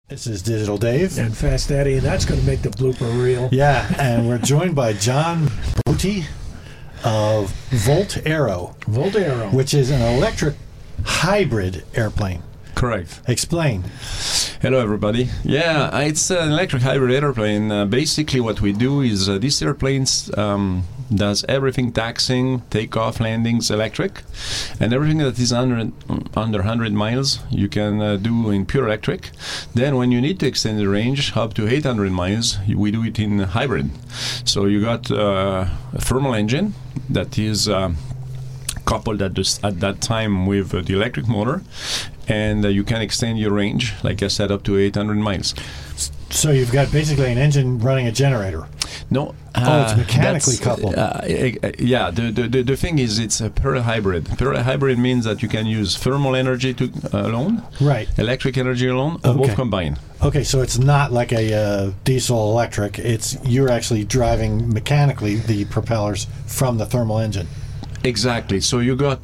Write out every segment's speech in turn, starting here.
This is Digital Dave. And Fast Eddie, and that's going to make the blooper reel. Yeah, and we're joined by John Botti of Volt Aero. Volt Aero. Which is an electric hybrid airplane. Correct. Explain. Hello, everybody. Yeah, it's an electric hybrid airplane. Basically, what we do is these airplanes does everything: taxiing, takeoff, landings, electric, and everything that is under 100 miles you can do in pure electric. Then, when you need to extend the range up to 800 miles, we do it in hybrid. So you got a thermal engine that is coupled at that time with the electric motor, and you can extend your range, like I said, up to 800 miles. So you've got basically an engine running a generator. No. It's mechanically coupled. Yeah, the thing is, it's a parallel hybrid. Parallel hybrid means that you can use thermal energy alone, right, electric energy alone, or both combined. Okay, so it's not like a diesel electric. You're actually driving mechanically the propellers from the thermal engine. Exactly. So you got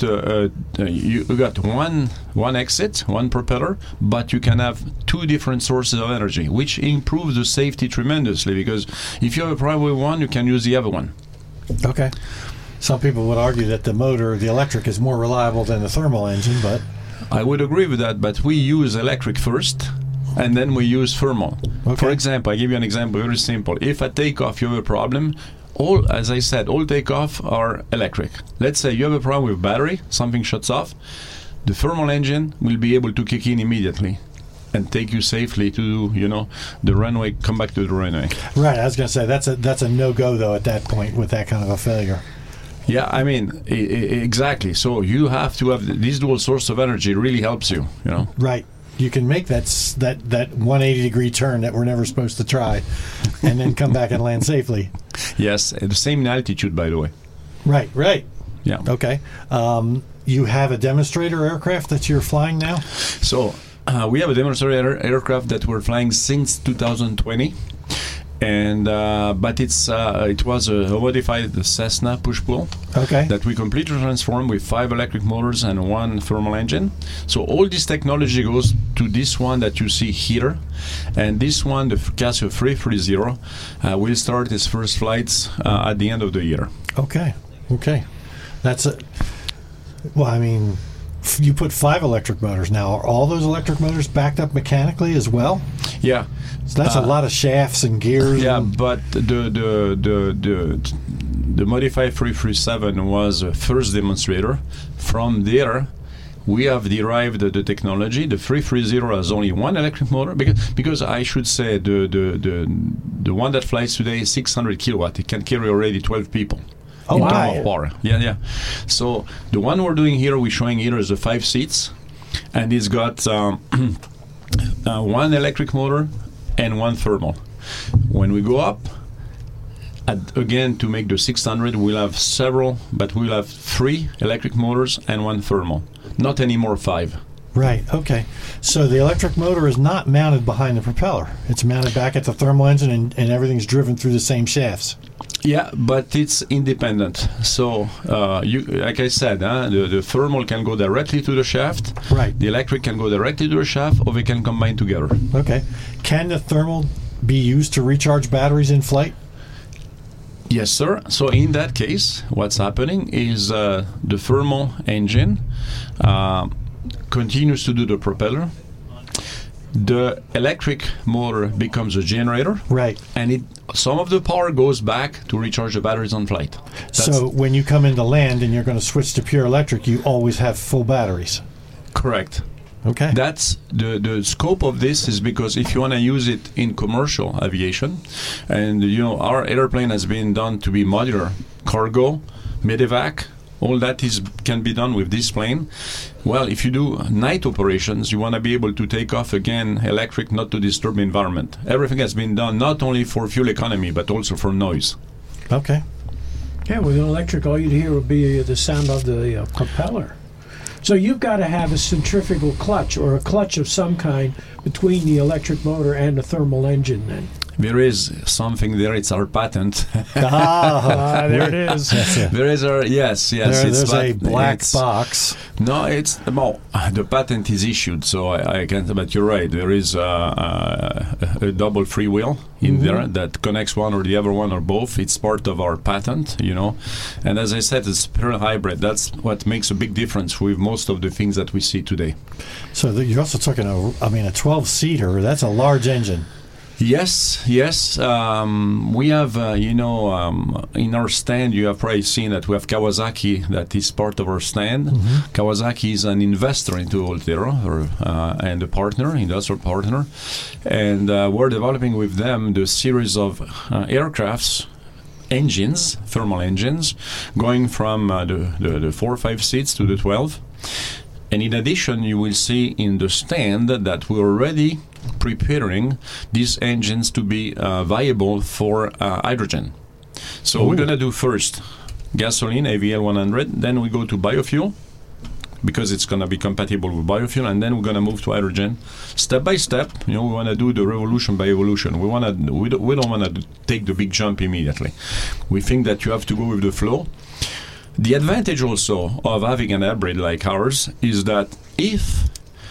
one exit, one propeller, but you can have two different sources of energy, which improves the safety tremendously. Because if you have a problem with one, you can use the other one. Okay. Some people would argue that the electric, is more reliable than the thermal engine, but I would agree with that. But we use electric first, and then we use thermal. Okay. For example, I give you an example, very simple. If at takeoff you have a problem, as I said, all takeoff are electric. Let's say you have a problem with battery, something shuts off, the thermal engine will be able to kick in immediately and take you safely to, the runway, come back to the runway. Right, I was going to say, that's a no-go, though, at that point with that kind of a failure. Yeah, I mean, exactly. So you have to have this dual source of energy. Really helps you, Right. You can make that 180-degree turn that we're never supposed to try, and then come back and land safely. Yes, at the same altitude, by the way. Right. Yeah. Okay. You have a demonstrator aircraft that you're flying now? So we have a demonstrator aircraft that we're flying since 2020. And but it was a modified Cessna push-pull that we completely transformed with 5 electric motors and 1 thermal engine. So all this technology goes to this one that you see here, and this one, the Casio 330, will start its first flights at the end of the year. Okay. That's well, I mean, you put 5 electric motors now. Are all those electric motors backed up mechanically as well? Yeah. So that's a lot of shafts and gears. Yeah, but the modified 337 was a first demonstrator. From there, we have derived the technology. The 330 has only 1 electric motor because I should say the one that flies today is 600 kilowatt. It can carry already 12 people. Oh, wow. Of power. Yeah. So the one we're doing here, we're showing here is the 5 seats, and it's got 1 electric motor and 1 thermal. When we go up, again, to make the 600, we'll have several, but we'll have 3 electric motors and 1 thermal. Not anymore 5. Right, okay. So the electric motor is not mounted behind the propeller. It's mounted back at the thermal engine, and everything's driven through the same shafts. Yeah, but it's independent. So, like I said, the thermal can go directly to the shaft. Right. The electric can go directly to the shaft, or they can combine together. Okay. Can the thermal be used to recharge batteries in flight? Yes, sir. So in that case, what's happening is the thermal engine continues to do the propeller. The electric motor becomes a generator. Right. And some of the power goes back to recharge the batteries on flight. So when you come into land and you're going to switch to pure electric, you always have full batteries. Correct. Okay. That's the scope of this is because if you want to use it in commercial aviation, and our airplane has been done to be modular, cargo, medevac, all that can be done with this plane. Well, if you do night operations, you want to be able to take off again electric, not to disturb the environment. Everything has been done not only for fuel economy, but also for noise. Okay. Yeah, with an electric, all you'd hear would be the sound of the propeller. So you've got to have a centrifugal clutch or a clutch of some kind between the electric motor and the thermal engine then. There is something there. It's our patent. There it is. That's it. There is our yes. There's a black it's- box. No, it's well, the patent is issued, so I can't. But you're right. There is a double freewheel in there that connects one or the other one or both. It's part of our patent, And as I said, it's pure hybrid. That's what makes a big difference with most of the things that we see today. So you're also talking a 12-seater. That's a large engine. Yes. We have, in our stand, you have probably seen that we have Kawasaki that is part of our stand. Kawasaki is an investor into Ultera and a partner, industrial partner. And we're developing with them the series of aircrafts, engines, thermal engines, going from the 4 or 5 seats to the 12. And in addition, you will see in the stand that we're already preparing these engines to be viable for hydrogen. So we're going to do first gasoline, AVL 100, then we go to biofuel, because it's going to be compatible with biofuel, and then we're going to move to hydrogen. Step by step, we want to do the revolution by evolution. We don't want to take the big jump immediately. We think that you have to go with the flow. The advantage also of having an hybrid like ours is that if,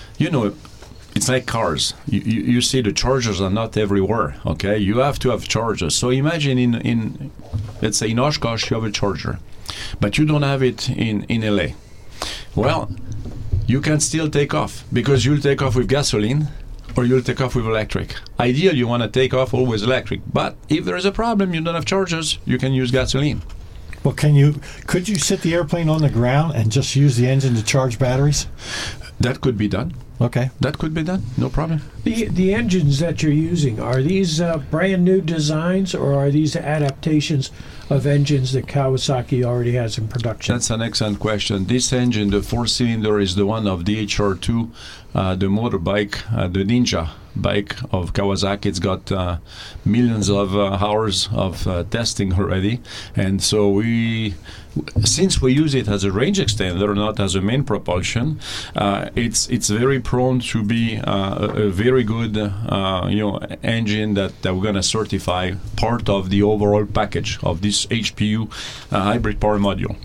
it's like cars. You see the chargers are not everywhere, okay? You have to have chargers. So imagine in let's say in Oshkosh you have a charger, but you don't have it in LA. Well, you can still take off, because you'll take off with gasoline or you'll take off with electric. Ideally, you want to take off always electric, but if there is a problem, you don't have chargers, you can use gasoline. Well, could you sit the airplane on the ground and just use the engine to charge batteries? That could be done. Okay. That could be done. No problem. The engines that you're using, are these brand new designs, or are these adaptations of engines that Kawasaki already has in production? That's an excellent question. This engine, the 4-cylinder, is the one of the HR2, the motorbike, the Ninja bike of Kawasaki. It's got millions of hours of testing already, and so since we use it as a range extender, not as a main propulsion, it's very prone to be a very good engine that we're going to certify part of the overall package of this HPU hybrid power module.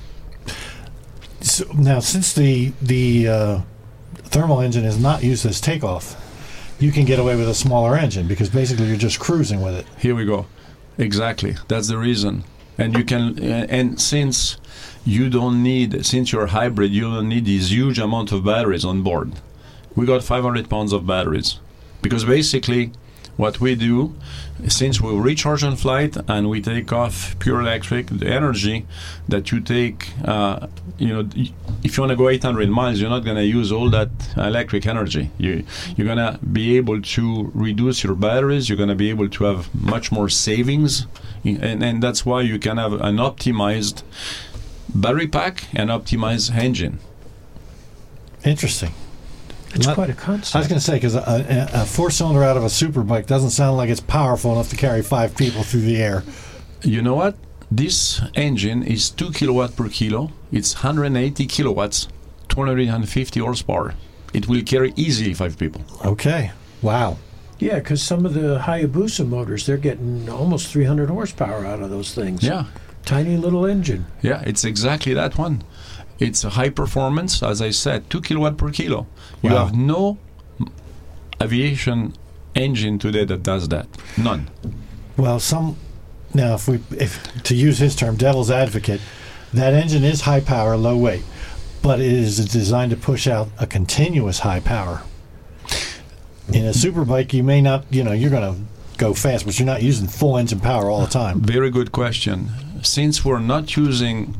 So now, since the thermal engine is not used as takeoff, you can get away with a smaller engine, because basically you're just cruising with it. Here we go. Exactly. That's the reason. And you can, and since you're hybrid, you don't need this huge amount of batteries on board. We got 500 pounds of batteries, because basically what we do, since we recharge on flight and we take off pure electric, the energy that you take, if you want to go 800 miles, you're not going to use all that electric energy. You're going to be able to reduce your batteries. You're going to be able to have much more savings, and that's why you can have an optimized battery pack and optimized engine. Interesting. It's quite a concept. I was going to say, because a 4-cylinder out of a superbike doesn't sound like it's powerful enough to carry 5 people through the air. You know what? This engine is 2 kilowatt per kilo. It's 180 kilowatts, 250 horsepower. It will carry easily 5 people. Okay. Wow. Yeah, because some of the Hayabusa motors, they're getting almost 300 horsepower out of those things. Yeah. Tiny little engine. Yeah, it's exactly that one. It's a high performance, as I said, 2 kilowatt per kilo. You Wow. have no aviation engine today that does that. None. Well, now, if to use his term, devil's advocate, that engine is high power, low weight, but it is designed to push out a continuous high power. In a superbike, you may not, you're going to go fast, but you're not using full engine power all the time. Very good question. Since we're not using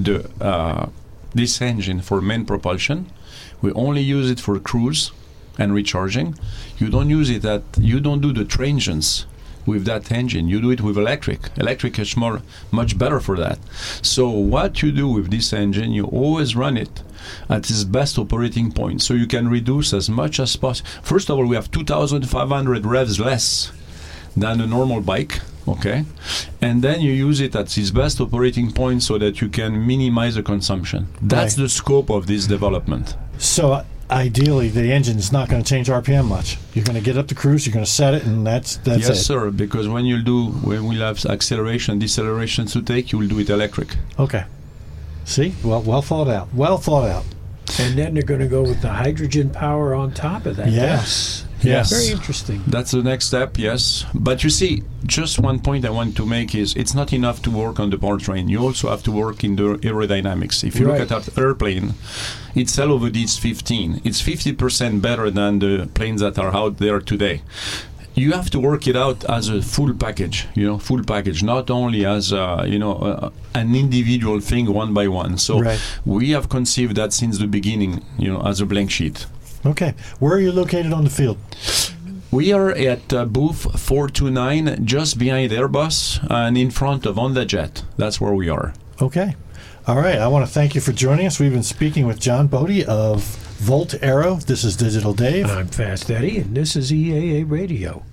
this engine for main propulsion, we only use it for cruise and recharging. You don't do the transients with that engine. You do it with electric. Electric is much better for that. So what you do with this engine, you always run it at its best operating point, so you can reduce as much as possible. First of all, we have 2,500 revs less than a normal bike, okay? And then you use it at its best operating point so that you can minimize the consumption. That's Right. the scope of this development. So ideally, the engine is not going to change RPM much. You're going to get up to cruise, you're going to set it, and that's Yes, it. sir. Because when we'll have acceleration, deceleration to take, you will do it electric. Okay. See? Well thought out. Well thought out. And then they're going to go with the hydrogen power on top of that. Yes. Yes. Very interesting. That's the next step, yes. But you see, just one point I want to make is it's not enough to work on the powertrain. You also have to work in the aerodynamics. If you Right. look at that airplane, its LOVD is 15. It's 50% better than the planes that are out there today. You have to work it out as a full package, full package, not only as, an individual thing one by one. So Right. we have conceived that since the beginning, as a blank sheet. Okay. Where are you located on the field? We are at booth 429, just behind Airbus and in front of HondaJet. That's where we are. Okay. All right. I want to thank you for joining us. We've been speaking with John Bodie of Volt Aero. This is Digital Dave. I'm Fast Eddie, and this is EAA Radio.